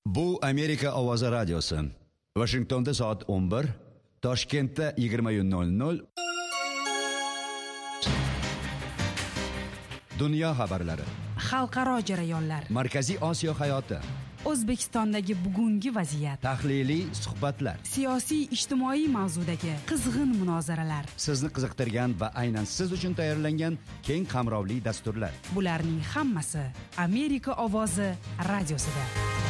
Bu Amerika Ovozi radiosi. Washingtonda soat 11, Toshkentda 20:00. Dunyo xabarlari. Xalqaro jarayonlar. Markaziy Osiyo hayoti. O'zbekistondagi bugungi vaziyat. Tahliliy suhbatlar. Siyosiy, ijtimoiy mavzudagi qizg'in munozaralar. Sizni qiziqtirgan va aynan siz uchun tayyorlangan keng qamrovli dasturlar. Bularning hammasi Amerika Ovozi radiosida.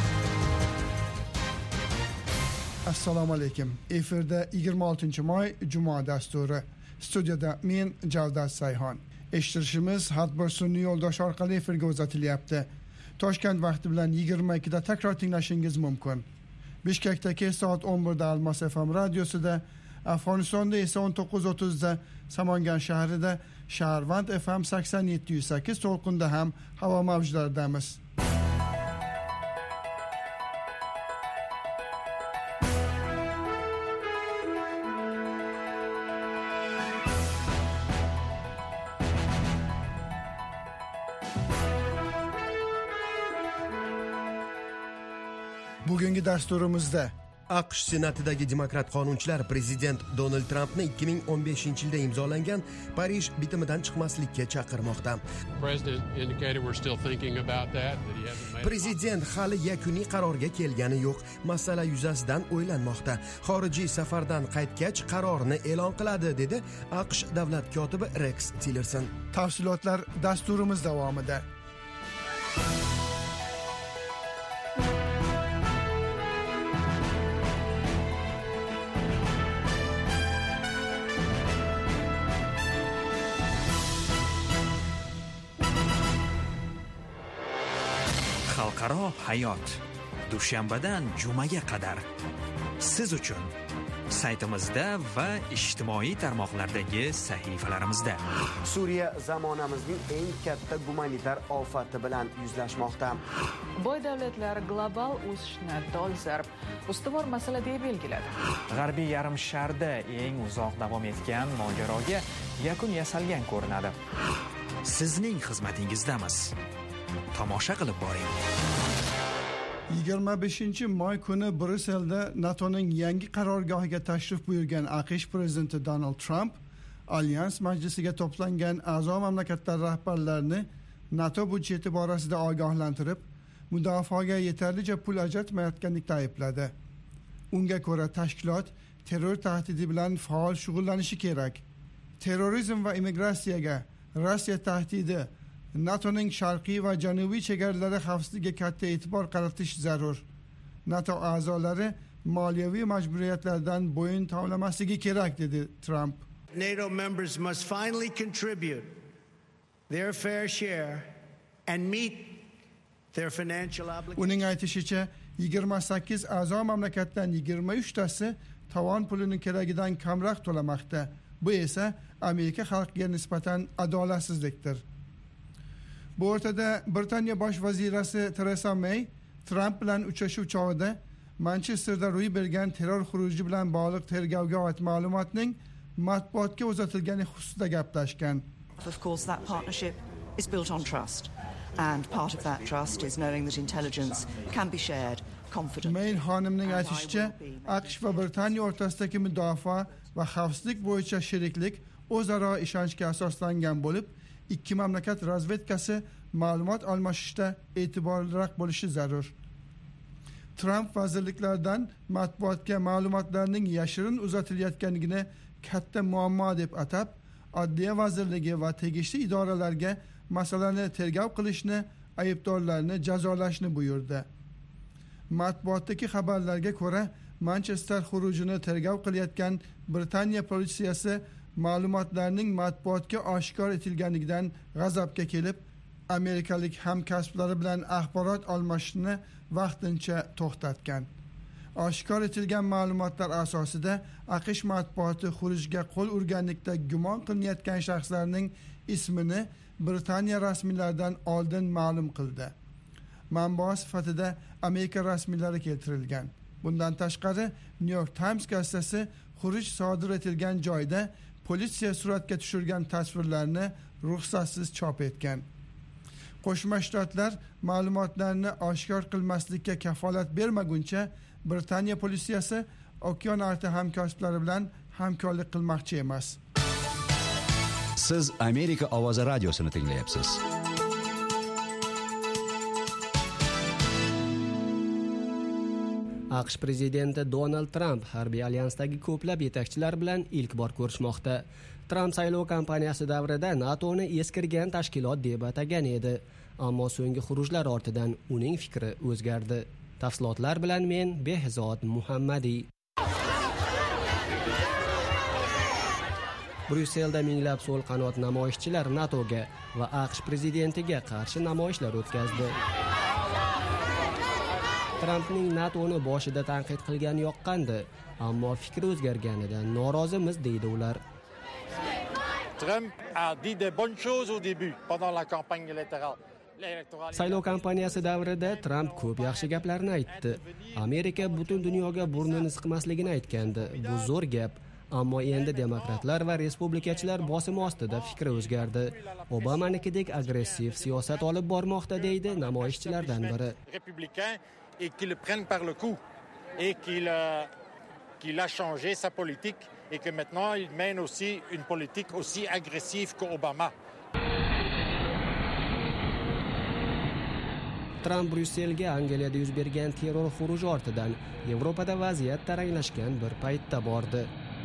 Assalomu alaykum. Efirda 26-may Juma dasturi. Studiyada men Javdat Sayhon. Eshittirishimiz har bir sun'iy yo'ldosh orqali efirga uzatilyapti. Toshkent vaqti bilan 22 da takror tinglashingiz mumkin. Bishkekdagi soat 11 da Almos FM radiosida, Afg'onistonda esa 19:30 da Samangan shahrida Shaharvand FM 87.8 to'lqinda ham havo mavjlaridamiz. Bugungi dasturimizda AQSh Senatidagi demokrat qonunchilar prezident Donald Trampni 2015-yilda imzolangan Parij bitimidan chiqmaslikka chaqirmoqda. Prezident hali yakuniy qarorga kelgani yo'q, masala yuzasidan o'ylanmoqda. Xorijiy safardan qaytgach qarorni e'lon qiladi, dedi AQSh davlat kotibi Rex Tillerson. Tafsilotlar dasturimiz davomida. Xalqaro hayot. Dushanbadan jumaga qadar siz uchun saytimizda va ijtimoiy tarmoqlardagi sahifalarimizda. Suriya zamonamizning eng katta gumanitar ofati bilan yuzlashmoqda. Boy davlatlar global o'sishni dolzarb ustuvor masala deb belgiladi. G'arbiy yarim sharda eng uzoq davom etgan mojaroga yakun yasalgan ko'rinadi. Sizning xizmatingizdamiz. Tomosha qilib boring. 25-may kuni Brusselda NATOning yangi qarorgohiga tashrif buyurgan AQSh prezidenti Donald Trump Alyans majlisiga to'plangan a'zo mamlakatlar rahbarlarini NATO budjeti borasida ogohlantirib, mudofaaga yetarlicha pul ajratmayotganlikda aybladi. Unga ko'ra tashkilot terror tahdidi bilan faol shug'ullanishi kerak. Terrorizm va immigratsiyaga Rossiya tahdidi, NATOning sharqiy va janubiy chegaralari xavfsizligiga katta e'tibor qaratish zarur. NATO a'zolari moliyaviy majburiyatlardan bo'yin tovlamasligi kerak, dedi Trump. NATO members must finally contribute their fair share and meet their financial obligations. Uning aytishicha, 28 a'zo mamlakatdan 23 tasi tovon pulini keragidan kamroq to'lamoqda. Bu esa Amerika xalqiga nisbatan adolatsizlikdir. Bu o'rtada Britaniya bosh vazirasi Theresa May Trump bilan uchrashuv chog'ida Manchesterda ro'y bergan terror xuruji bilan bog'liq tergovga oid ma'lumotning matbuotga uzatilgani xususida gaplashgan. Of course, that partnership is built on trust, and part of that trust is knowing that intelligence can be shared confidently. May xonimning aytishicha, AQSh va Britaniya o'rtasidagi mudofaa va xavfsizlik bo'yicha sheriklik o'zaro ishonchga asoslangan bo'lib, ikki mamlakat razvedkasi ma'lumot almashishda e'tiborliroq bo'lishi zarur. Trump vazirliklardan matbuotga ma'lumotlarning yashirin uzatilayotganligini katta muammo deb atab, Adliya vazirligi va tegishli idoralarga masalani tergov qilishni, aybdorlarni jazolashni buyurdi. Matbuotdagi xabarlarga ko'ra, Manchester xurujini tergov qilayotgan Britaniya politsiyasi ma'lumotlarning matbuotga oshkor etilganligidan g'azabga kelib, amerikalik hamkasblari bilan axborot almashishni vaqtincha to'xtatgan. Oshkor etilgan ma'lumotlar asosida AQSh matbuoti xurujga qo'l urganlikda gumon qilinayotgan shaxslarning ismini Britaniya rasmiylaridan oldin ma'lum qildi. Manba sifatida Amerika rasmiylari keltirilgan. Bundan tashqari, New York Times gazetasi xuruj sodir etilgan joyda politsiya suratga tushirgan tasvirlarni ruxsatsiz chop etgan. Qo'shma Shtatlar ma'lumotlarni oshkor qilmaslikka kafolat bermaguncha Britaniya politsiyasi okean orti hamkorlari bilan hamkorlik qilmoqchi emas. Siz Amerika ovozi radiosini tinglayapsiz. AQSh prezidenti Donald Trump harbiy alyansdagi ko'plab yetakchilar bilan ilk bor ko'rishmoqda. Trump saylov kampaniyasi davrida NATOni eskirgan tashkilot deb atagan edi, ammo so'nggi xurujlar ortidan uning fikri o'zgardi. Tafsilotlar bilan men Behzod Muhammadiy. Bryusselda minglab so'l qanot namoyishchilar NATOga va AQSh prezidentiga qarshi namoyishlar o'tkazdi. Trumpning NATOni boshida tanqid qilgani yoqqandi, ammo fikri o'zgarganidan norozimiz deydi ular. Trump a dit de bonnes choses au début pendant la campagne électorale. Saylov kampaniyasi davrida Trump ko'p yaxshi gaplarni aytdi. Amerika butun dunyoga burnini siqmasligini aytgandi. Bu zo'r gap. Ammo endi demokratlar va respublikachilar bosimi ostida fikri o'zgardi. Obamanikidek agressiv siyosat olib bormoqda deydi namoyishchilardan biri. Et qu'il le prenne par le cou et qu'il a changé sa politique et que maintenant il mène aussi une politique aussi agressive qu'Obama. Trump Bryusselga Angliyada yuz bergan terror xuruji ortidan Yevropada vaziyat taranglashgan bir paytda bordi.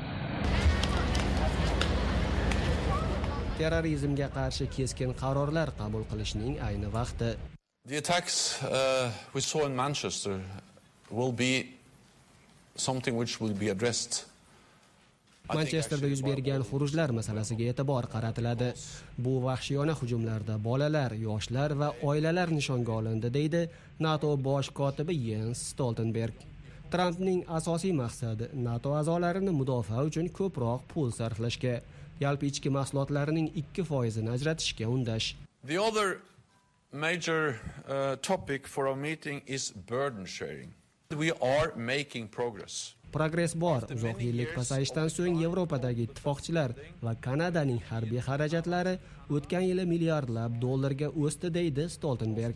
Terrorizmga qarshi keskin qarorlar qabul qilishning ayni vaqti. The attacks we saw in Manchester will be something which will be addressed. Manchesterda yuz bergan xurujlar masalasiga e'tibor qaratiladi. Bu vahshiyona hujumlarda bolalar, yoshlar va oilalar nishonga olindi, deydi NATO bosh kotibi Jens Stoltenberg. Trumpning asosiy maqsadi NATO a'zolarini mudofaa uchun ko'proq pul sarflashga, yalpi ichki mahsulotlarining 2% ajratishga undash. The other major topic for our meeting is burden sharing. We are making progress. Progress bor. Uzoq yillik pasayishdan so'ng Yevropadagi ittifoqchilar va Kanadaning harbiy xarajatlari o'tgan yili milliardlab dollarga o'sdi, deydi Stoltenberg.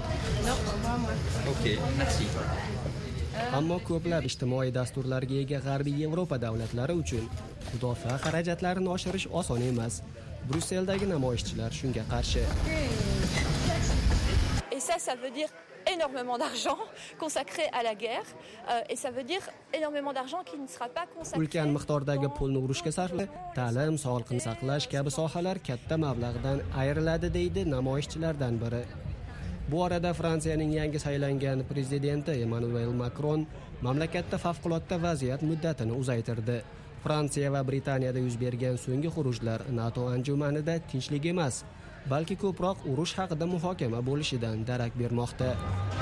Ammo ko'plab ijtimoiy dasturlarga ega G'arbiy Yevropa davlatlari uchun mudofaa xarajatlarini oshirish oson emas. Brusseldagi namoyishchilar shunga qarshi. Et ça veut dire énormément d'argent consacré à la guerre et ça veut dire énormément d'argent qui ne sera pas consacré. Ulkan miqdordagi pulni urushga sarflab, ta'lim, sog'liqni saqlash kabi sohalar katta mablag'dan ayriladi, deydi namoyishchilardan biri. Bu orada Fransiyaning yangi saylangan prezidenti Emmanuel Macron mamlakatda favqulodda vaziyat muddatini uzaytirdi. Fransiya va Britaniyada yuz bergan so'nggi xurujlar NATO anjumanida tinchlik emas, balki ko'proq urush haqida muhokama bo'lishidan darak bermoqda.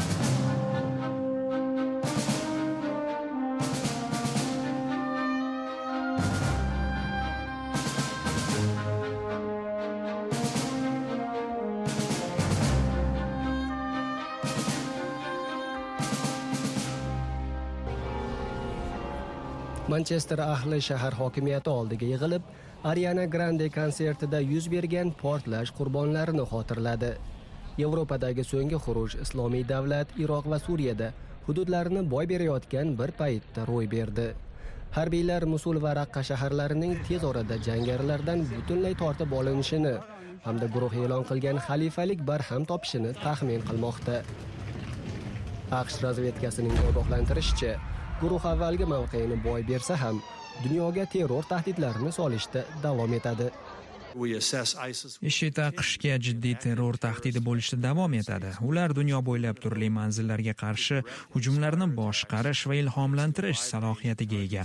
Manchester ahli shahar hokimiyati oldiga yig'ilib, Ariana Grande konsertida yuz bergan portlash qurbonlarini xotirladi. Yevropadagi so'nggi xuruj Islomiy davlat Iroq va Suriyada hududlarini boy berayotgan bir paytda ro'y berdi. Harbiylar Musul va Raqqa shaharlarining tez orada jangarilardan butunlay tortib olinishini hamda guruh e'lon qilgan xalifalik barham topishini taxmin qilmoqda. AQSh razvedkasining ogohlantirishicha, guruh avvalgi mavqeini boy bersa ham dunyoga terror tahdidlarini solishda davom etadi. IShID AQShga jiddiy terror tahdidi bo'lishda davom etadi. Ular dunyo bo'ylab turli manzillarga qarshi hujumlarni boshqarish va ilhomlantirish salohiyatiga ega.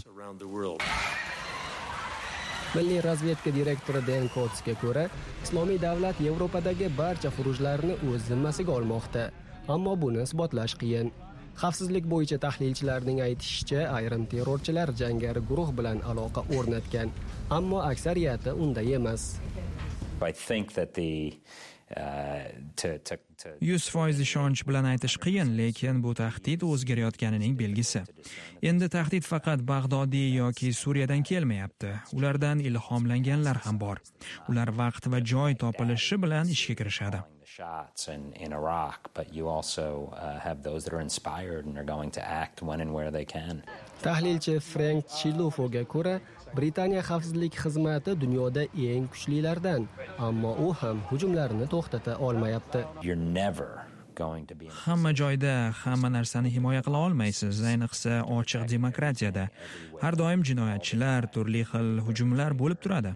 Milliy razvedka direktori Dan Coatsga ko'ra, Islomiy davlat Yevropadagi barcha xurujlarni o'z zimmasiga olmoqda, ammo buni isbotlash qiyin. Xavfsizlik bo'yicha tahlilchilarning aytishicha, ayrim terrorchilar jangari guruh bilan aloqa o'rnatgan, ammo aksariyati unday emas. 100% ishonch bilan aytish qiyin, lekin bu tahdid o'zgarayotganining belgisi. Endi tahdid faqat Bag'dodiy yoki Suriyadan kelmayapti. Ulardan ilhomlanganlar ham bor. Ular vaqt va joy topilishi bilan ishga kirishadi. Shots in Iraq, but you also have those that are inspired and are going to act when and where they can. Tahlilchi Frank Chilufoga ko'ra, Britaniya xavfsizlik xizmati dunyoda eng kuchlilardan, ammo u ham hujumlarni to'xtata olmayapti. You're never going to be Hamma joyda hamma narsani himoya qila olmaysiz, ayniqsa ochiq demokratiyada. Har doim jinoyatchilar, turli xil hujumlar bo'lib turadi.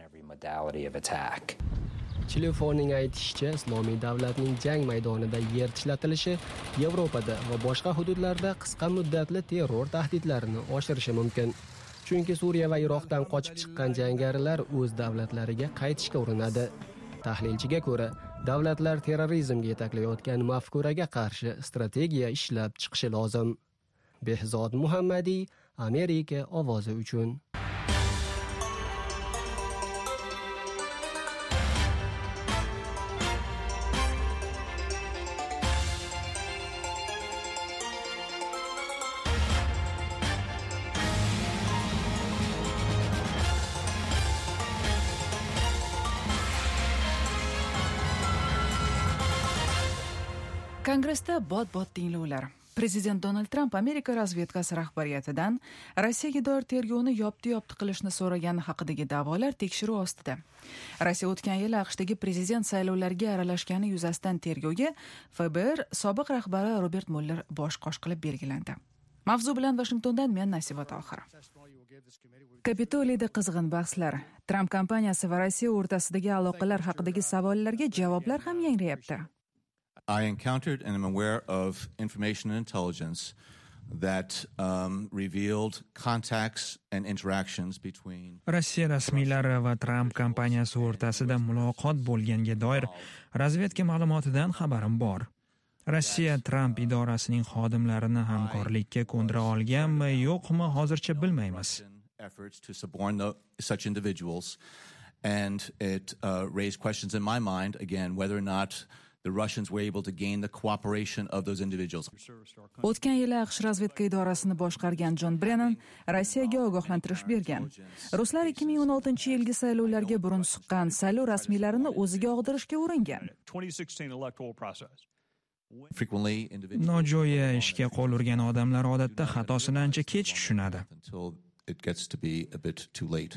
Chilufoning aytishicha, Islomiy davlatning jang maydonida yer tishlatilishi Yevropada va boshqa hududlarda qisqa muddatli terror tahdidlarini oshirishi mumkin. Chunki Suriya va Iroqdan qochib chiqqan jangarilar o'z davlatlariga qaytishga urinadi. Tahlilchiga ko'ra, davlatlar terrorizmga yetaklayotgan mafkuraga qarshi strategiya ishlab chiqishi lozim. Behzod Muhammadiy, Amerika ovozi uchun. Kongressda bot-bot tinglovlar. Prezident Donald Trump Amerika razvedkasi rahbariyatidan Rossiyaga doir tergovni yopti-yopti qilishni so'ragani haqidagi da'volar tekshiruv ostida. Rossiya o'tgan yil AQShdagi prezident saylovlariga aralashgani yuzasidan tergovga FBR sobiq rahbari Robert Mueller bosh qosh qilib belgilandi. Mavzu bilan Washingtondan men Nasiba Tohir. Kapitoliyda qizg'in bahslar. Trump kampaniyasi va Rossiya o'rtasidagi aloqalar haqidagi savollarga javoblar ham yangrayapti. I encountered and am aware of information and intelligence that revealed contacts and interactions between Rossiya rasmiylari va Trump kampaniyasi o'rtasida muloqot bo'lganiga doir razvedka ma'lumotidan xabarim bor. Rossiya Trump idorasining xodimlarini hamkorlikka ko'ndira olganmi, yo'qmi, hozircha bilmaymiz. Efforts to suborn such individuals, and it raised questions in my mind again whether or not the Russians were able to gain the cooperation of those individuals. O'tgan yili AQSh razvedka idorasini boshqargan John Brennan Rossiyaga ogohlantirish bergan. Ruslar 2016-yilgi saylovlarga burun suqqan saylov rasmiylarini o'ziga og'dirishga uringan. Nojo'ya ishga qo'l urgan odamlar odatda xatosini ancha kech tushunadi. It gets to be a bit too late.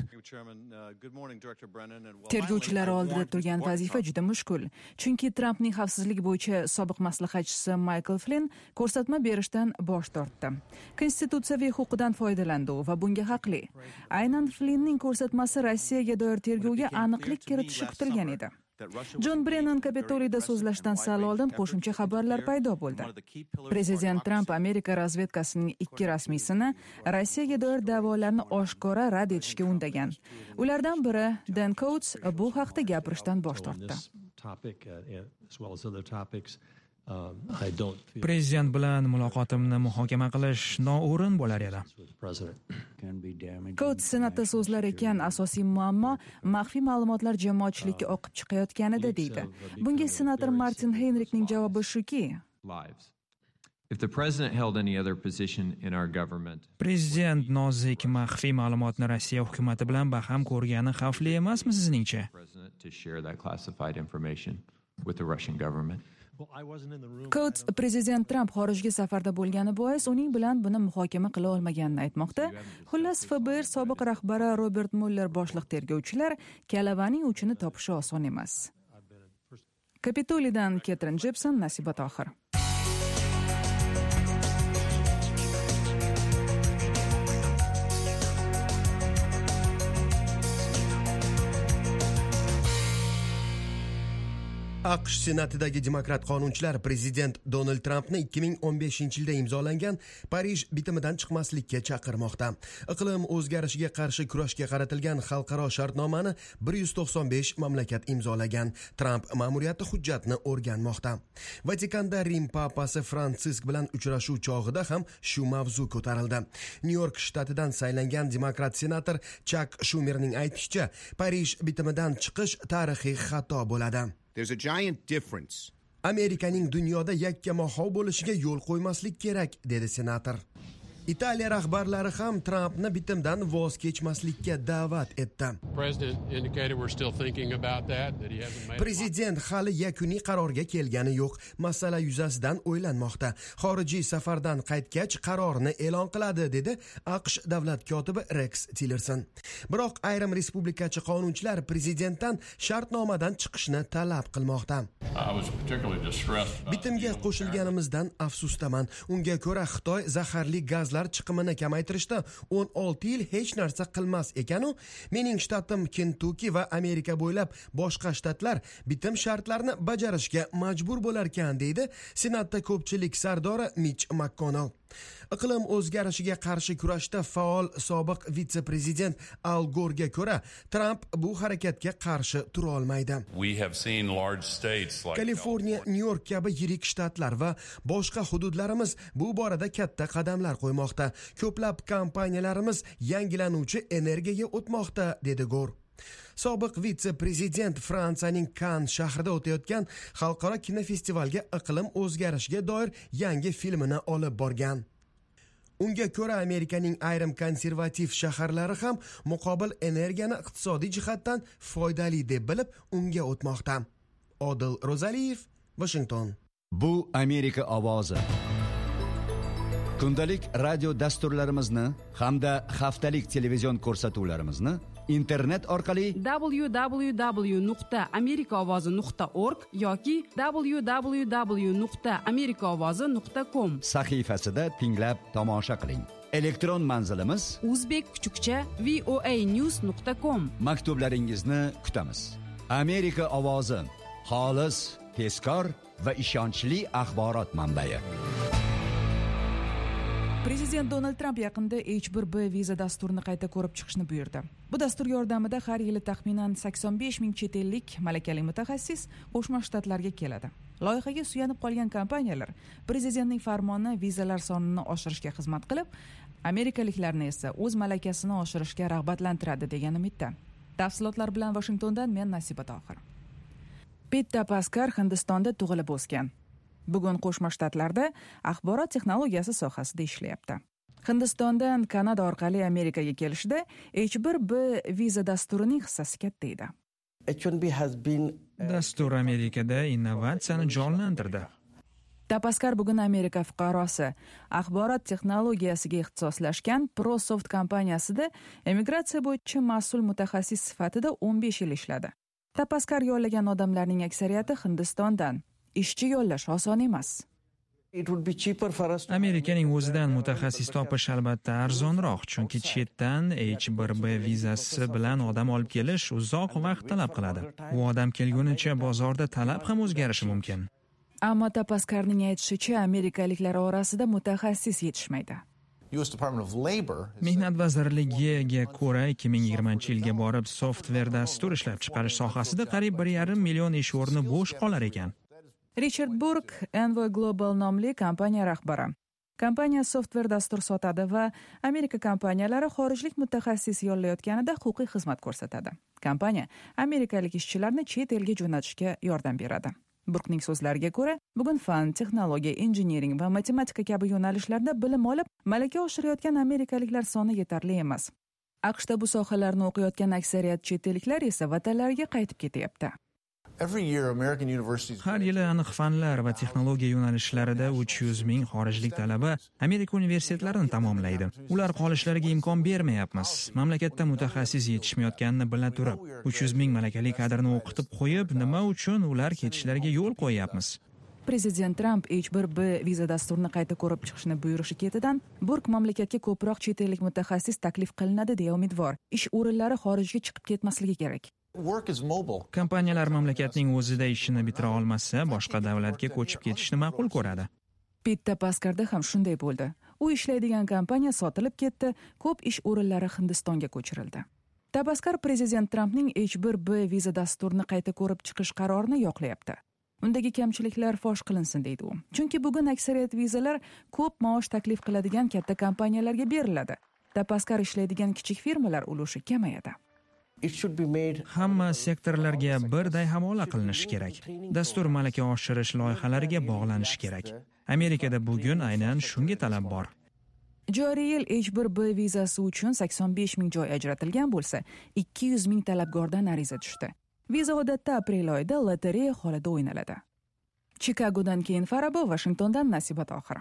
Tergovchilar oldida turgan vazifa juda mushkul. Chunki Trumpning xavfsizlik bo'yicha sobiq maslahatchisi Michael Flynn ko'rsatma berishdan bosh tortdi. Konstitutsiyaviy huquqidan foydalandi va bunga haqli. Aynan Flynnning ko'rsatmasi Rossiyaga doir tergovga aniqlik kiritishi kutilgan edi. John Brennan Kapitoliyda so'zlashdan sal oldin qo'shimcha xabarlar paydo bo'ldi. Prezident Trump Amerika razvedkasining 2 rasmiysini Rossiyaga doir da'volarni oshkora rad etishga undagan. Ulardan biri Dan Coats bu haqda gapirishdan bosh tortdi. Prezident bilan muloqotimni muhokama qilish noo'rin bo'lar edi. Coats senatda so'zlar ekan, asosiy muammo maxfiy ma'lumotlar jamoatchilikka oqib chiqayotganida deydi. Bunga senator Martin Heinrichning javobi shuki: Prezident nozik maxfiy ma'lumotni Rossiya hukumati bilan baham ko'rgani xavfli emasmi sizningcha? Coats prezident Trump xorijga safarda bo'lgani bois uning bilan buni muhokama qila olmaganini aytmoqda. Xullas, FBR sobiq rahbari Robert Mueller boshliq tergovchilar kalavaning uchini topishi oson emas. Kapitoliydan Catherine Gibson, Nasiba Tohir. AQSh senatidagi demokrat qonunchilar prezident Donald Trumpni 2015-yilda imzolangan Parij bitimidan chiqmaslikka chaqirmoqda. Iqlim o'zgarishiga qarshi kurashga qaratilgan xalqaro shartnomani 195 mamlakat imzolagan. Trump ma'muriyati hujjatni o'rganmoqda. Vatikanda Rim papasi Fransisk bilan uchrashuv chog'ida ham shu mavzu ko'tarildi. Nyu-York shtatidan saylangan demokrat senator Chuck Schumerning aytishicha, Parij bitimidan chiqish tarixiy xato bo'ladi. There's a giant difference Amerikaning dunyoda yakkamahov bo'lishiga yo'l qo'ymaslik kerak, dedi senator. Italiya rahbarlari ham Trampni bitimdan voz kechmaslikka da'vat etdi. Prezident hali yakuniy qarorga kelgani yo'q, masala yuzasidan o'ylanmoqda. Xorijiy safardan qaytgach qarorni e'lon qiladi, dedi AQSh davlat kotibi Rex Tillerson. Biroq ayrim respublikachi qonunchilar prezidentdan shartnomadan chiqishni talab qilmoqda. Bitimga qo'shilganimizdan afsusdaman. Unga ko'ra Xitoy zaharli gazlar chiqimini kamaytirishda 16 yil hech narsa qilmas ekan-u, mening shtatim Kentucky va Amerika bo'ylab boshqa shtatlar bitim shartlarini bajarishga majbur bo'lar ekan, deydi Senatda ko'pchilik sardori Mitch McConnell. Iqlim o'zgarishiga qarshi kurashda faol sobiq vitse-prezident Al Gore'ga ko'ra, Trump bu harakatga qarshi tura olmaydi. Kaliforniya, Nyu-York kabi yirik shtatlar va boshqa hududlarimiz bu borada katta qadamlar qo'ymoqda. Ko'plab kompaniyalarimiz yangilanuvchi energiyaga o'tmoqda, dedi Gore. Sobiq vitse-prezident Fransiyaning Cannes shahrida o'tayotgan xalqaro kinofestivalga iqlim o'zgarishiga doir yangi filmini olib borgan. Unga ko'ra Amerikaning ayrim konservativ shaharlari ham muqobil energiyani iqtisodiy jihatdan foydali deb bilib unga o'tmoqda. Odil Rozaliyev, Washington. Bu Amerika ovozi. Kundalik radio dasturlarimizni hamda haftalik televizion ko'rsatuvlarimizni internet orqali www.amerikaovozi.org yoki www.amerikaovozi.com sahifasida tinglab tomosha qiling. Elektron manzilimiz uzbek_voanews.com. Maktublaringizni kutamiz. Amerika ovozi, xolis, tezkor va ishonchli axborot manbai. Prezident Donald Trump yaqinda H1B viza dasturini qayta ko'rib chiqishni buyurdi. Bu dastur yordamida har yili taxminan 85 ming chet ellik malakali mutaxassis Qo'shma Shtatlarga keladi. Loyihaga suyanib qolgan kompaniyalar prezidentning farmoni vizalar sonini oshirishga xizmat qilib, amerikaliklarni esa o'z malakasini oshirishga rag'batlantiradi degan umidda. Tafsilotlar bilan Washingtondan men Nasiba Tohir. Pitta Paskar Hindistonda tug'ilib o'sgan. Bugun Qo'shma Shtatlarda axborot texnologiyasi sohasida ishlayapti. Hindistondan Kanada orqali Amerikaga kelishda H1B viza dasturining hissasi katta edi. Dastur Amerikada innovatsiyani jonlantirdi. Tapaskar bugun Amerika fuqarosi. Axborot texnologiyasiga ixtisoslashgan ProSoft kompaniyasida emigratsiya bo'yicha mas'ul mutaxassis sifatida 15 yil ishladi. Tapaskar yollagan odamlarning aksariyati Hindistondan. Ishchi yollash oson emas. Amerikaning o'zidan mutaxassis topish albatta arzonroq, chunki chetdan H1B vizasi bilan odam olib kelish uzoq vaqt talab qiladi. U odam kelgunicha bozorda talab ham o'zgarishi mumkin. Ammo Tapaskarning aytishicha, amerikaliklar orasida mutaxassis yetishmaydi. Mehnat vazirligiga ko'ra 2020-yilga borib softver dastur ishlab chiqarish sohasida qariyb 1,5 million ish o'rni bo'sh qolar ekan. Richard Burke, Envoy Global nomli kompaniya rahbari. Kompaniya softver dastur sotadi va Amerika kompaniyalari xorijlik mutaxassis yollayotganida huquqiy xizmat ko'rsatadi. Kompaniya amerikalik ishchilarni chet elga jo'natishga yordam beradi. Burkening so'zlariga ko'ra, bugun fan, texnologiya, injiniring va matematika kabi yo'nalishlarda bilim olib, malaka oshirayotgan amerikaliklar soni yetarli emas. AQShda bu sohalarni o'qiyotgan aksariyat chet elliklar esa vatanlariga qaytib ketyapti. Har yili aniq fanlar va texnologiya yo'nalishlarida 300 ming xorijlik talaba Amerika universitetlarini tamomlaydi. Ular qolishlariga imkon bermayapmiz. Mamlakatda mutaxassis yetishmayotganini bila turib, 300 ming malakali kadrni o'qitib qo'yib, nima uchun ular ketishlariga yo'l qo'yapmiz? Prezident Trump H1B viza dasturini qayta ko'rib chiqishni buyurishi ketidan, Burke mamlakatga ko'proq chet ellik mutaxassis taklif qilinadi deya umidvor. Ish o'rinlari xorijga chiqib ketmasligi kerak. Kompaniyalar mamlakatning o'zida ishini bitira olmasa, boshqa davlatga ko'chib ketishni ma'qul ko'radi. Pitta Paskarda ham shunday bo'ldi. U ishlaydigan kompaniya sotilib ketdi, ko'p ish o'rinlari Hindistonga ko'chirildi. Tapaskar prezident Trumpning H1B viza dasturini qayta ko'rib chiqish qarorini yoqlayapti. Undagi kamchiliklar fosh qilinsin deydi u. Chunki bugun aksariyat vizalar ko'p maosh taklif qiladigan katta kompaniyalarga beriladi. Tapaskar ishlaydigan kichik firmalar ulushi kamayadi. Hamma sektorlarga birday havola qilinishi kerak. Dastur malaka oshirish loyihalariga bog'lanishi kerak. Amerikada bugun aynan shunga talab bor. Joriy yil H1B vizasi uchun 85 ming joy ajratilgan bo'lsa, 200 ming talabgordan ariza tushdi. Viza odatda aprel oyida lotereya holida o'ynaladi. Chikagodan keyin Farabo, Washingtondan Nasiba Tohir.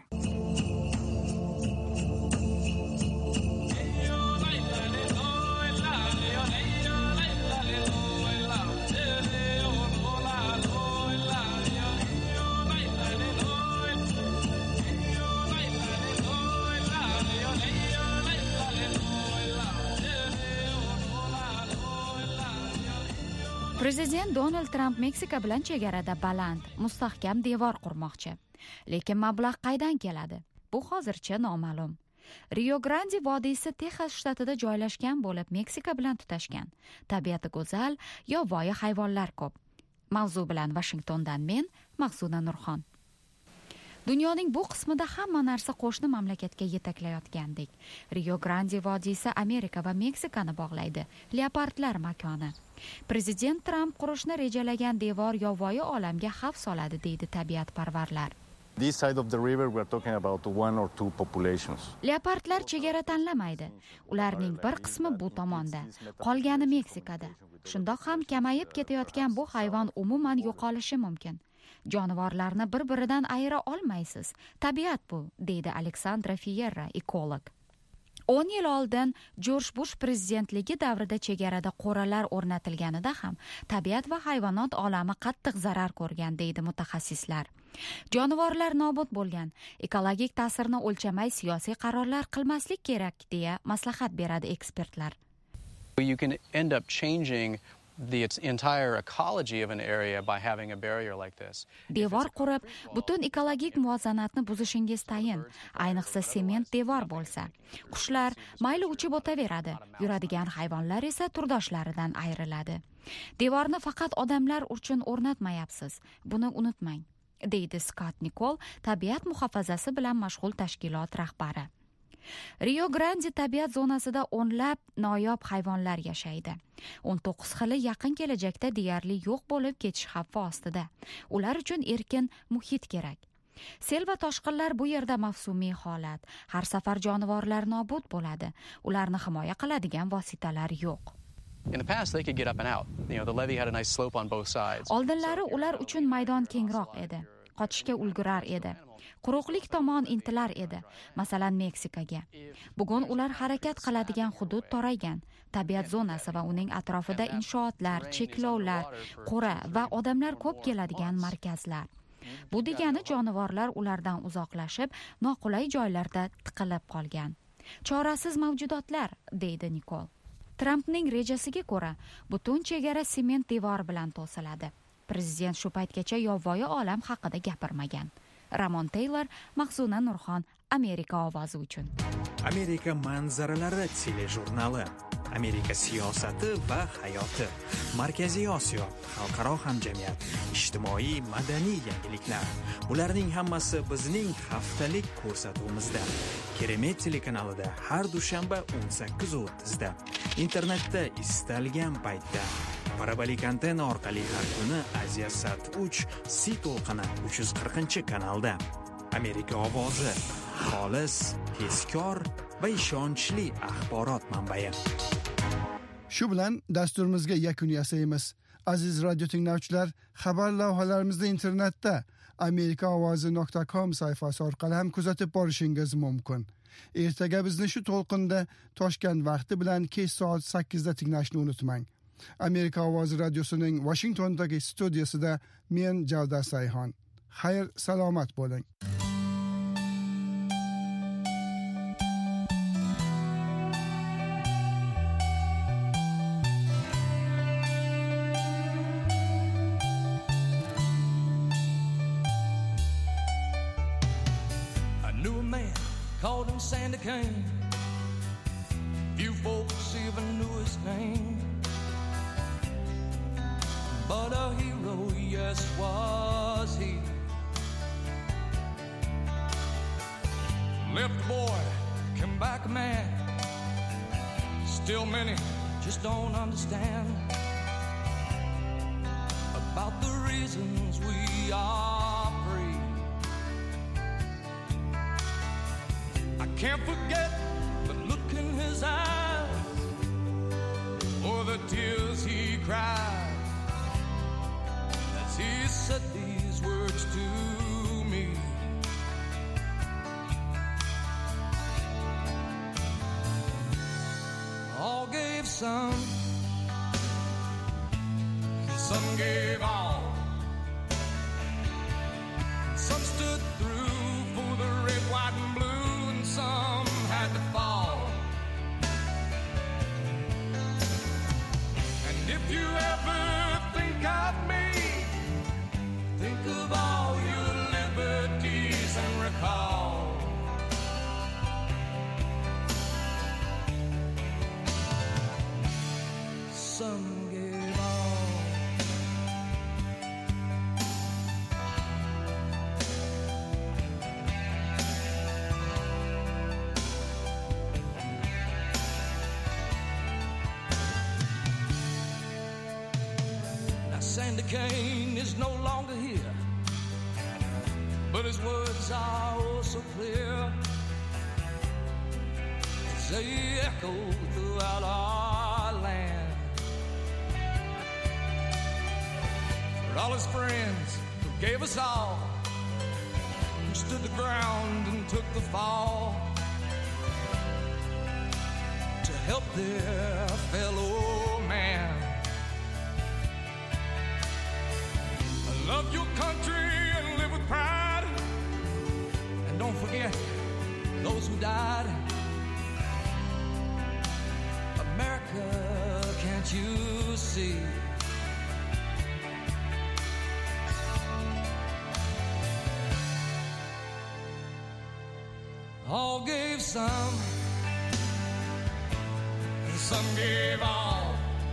Prezident Donald Trump Meksika bilan chegarada baland, mustahkam devor qurmoqchi. Lekin mablag' qaydan keladi? Bu hozircha noma'lum. Rio Grande vodiysi Texas shtatida joylashgan bo'lib, Meksika bilan tutashgan. Tabiati go'zal, yovvoyi hayvonlar ko'p. Mavzu bilan Washingtondan men, Maqsuda Nurxon. Dunyoning bu qismida hamma narsa qo'shni mamlakatga yetaklayotgandek. Rio Grande vodiysi Amerika va Meksikani bog'laydi. Leopardlar makoni. Prezident Trump qurishni rejalagan devor yovvoyi olamga xavf soladi, deydi tabiatparvarlar. This side of the river we are talking about one or two populations. Leopardlar chegara tanlamaydi. Ularning bir qismi bu tomonda, qolgani Meksikada. Shundoq ham kamayib ketayotgan bu hayvon umuman yo'qolishi mumkin. Jonivorlarni bir-biridan ayira olmaysiz. Tabiat bu, deydi Alexandra Fierra, ekolog. 10 yil oldin Jorj Bush prezidentligi davrida chegarada qo'ralar o'rnatilganida ham tabiat va hayvonot olami qattiq zarar ko'rgan, deydi mutaxassislar. Jonivorlar nobud bo'lgan, ekologik ta'sirni o'lchamay siyosiy qarorlar qilmaslik kerak, deya maslahat beradi ekspertlar. You can end up changing the entire ecology of an area by having a barrier like this. Devor qurib, butun ekologik muvozanatni buzishingiz tayin, ayniqsa sement devor bo'lsa. Qushlar mayli uchib o'taveradi, yuradigan hayvonlar esa turdoshlaridan ayriladi. Devorni faqat odamlar uchun o'rnatmayapsiz, buni unutmang, deydi Scott Nicol, tabiat muhofazasi bilan mashg'ul tashkilot rahbari. Rio Grande tabiat zonasida o'nlab noyob hayvonlar yashaydi. 19 xili yaqin kelajakda deyarli yo'q bo'lib ketish xavfi ostida. Ular uchun erkin muhit kerak. Sel va toshqinlar bu yerda mavsumiy holat. Har safar jonivorlar nobud bo'ladi. Ularni himoya qiladigan vositalar yo'q. In the past they could get up and out. The levee had a nice slope on both sides. Oldinlari ular uchun maydon kengroq edi. Qochishga ulgurar edi. Quruqlik tomon intilar edi, masalan Meksikaga. Bugun ular harakat qiladigan hudud toraygan. Tabiat zonasi va uning atrofida inshootlar, cheklovlar, qora va odamlar ko'p keladigan markazlar. Bu degani jonivorlar ulardan uzoqlashib, noqulay joylarda tiqilib qolgan. Chorasiz mavjudotlar, deydi Nicol. Trumpning rejasiga ko'ra, butun chegara sement devor bilan to'siladi. Prezident shu paytgacha yovvoyi olam haqida gapirmagan. Ramon Taylor, Maqsuda Nurxon, Amerika ovozi uchun. Amerika manzaralari telejurnali. Amerika siyosati va hayoti. Markaziy Osiyo, xalqaro hamjamiyat, ijtimoiy madaniy yangiliklar. Bularning hammasi bizning haftalik ko'rsatuvimizda. Keremet telekanalida har dushanba 18:30da. Internetda istalgan paytda. Parabolik antena orqali har kuni Aziyasat 3 C to'lqini 340-kanalda. Amerika ovozi, xolis, tezkor va ishonchli axborot manbai. Shu bilan dasturimizga yakun yasaymiz. Aziz radio tinglovchilar, xabar lavhalarimizni internetda amerikaovozi.com sayfasi orqali ham kuzatib borishingiz mumkin. Ertaga bizni shu to'lqinda Toshkent vaqti bilan kech soat 8da tinglashni unutmang. Amerika ovozi radiosining Washingtondagi studiyasida men Javdar Sayxon. Xayr, salomat bo'ling. I knew a man called him Sandy Kane. Few folks even knew his name. But a hero, yes, was he. Left a boy, came back a man. Still many just don't understand about the reasons we are free. I can't forget the look in his eyes or the tears he cried as he said these words to me. All gave some gave all. Some stood through for the red, white, and blue, and some had to fall. And if you ever think of me, think of all your liberties and recall. Some gave all. Sandy Kane is no longer here, but his words are oh so clear as they echo throughout our land. For all his friends who gave us all, who stood the ground and took the fall to help their fellow man. Love your country and live with pride, and don't forget those who died. America, can't you see? All gave some, and some gave all,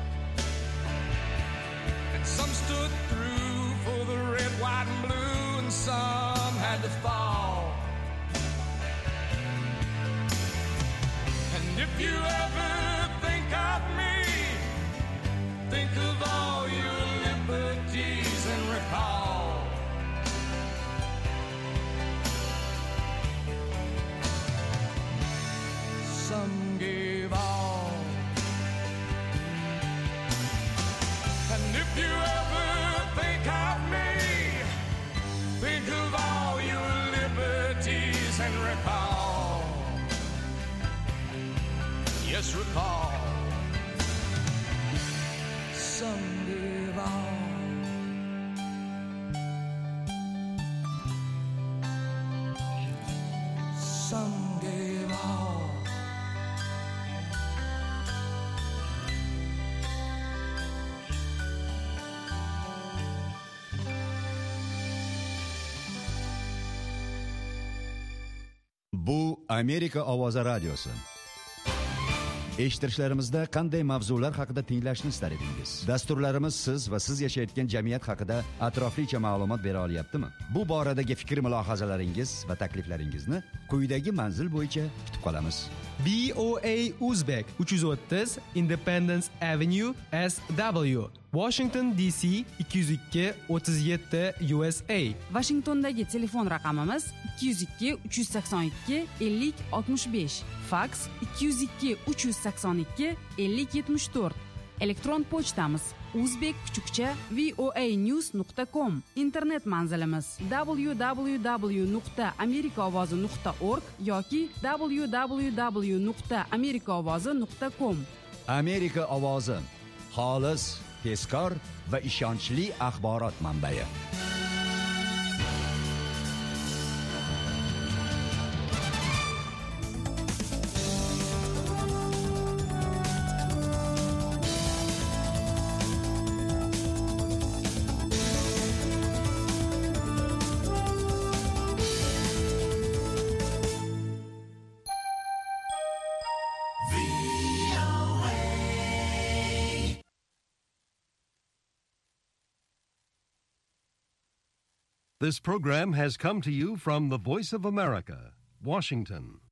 and some stood through for the red, white, and blue, and some had to fall. And if you ever think of me, think of all your liberties and recall. Some gave all. And if you ever think of me, think of all your liberties and recall. Yes, recall. Some give all. Some gave all. Bu Amerika ovozi radiosi. Eshittirishlarimizda qanday mavzular haqida tinglashni istar edingiz? Dasturlarimiz siz va siz yashayotgan jamiyat haqida atroflicha ma'lumot bera olyaptimi? Bu boradagi fikr-mulohazalaringiz va takliflaringizni quyidagi manzil bo'yicha kutib qolamiz. BOA Uzbek 330 Independence Avenue SW, Washington DC 202 37 USA. Washingtondagi telefon raqamimiz 202 382 50 65, faks 202 382 50 74. Elektron pochtamiz uzbek_voanews.com. Internet manzilimiz www.amerikaovozi.org yoki www.amerikaovozi.com. Amerika ovozi, xolis, tezkor va ishonchli axborot manbai. This program has come to you from the Voice of America, Washington.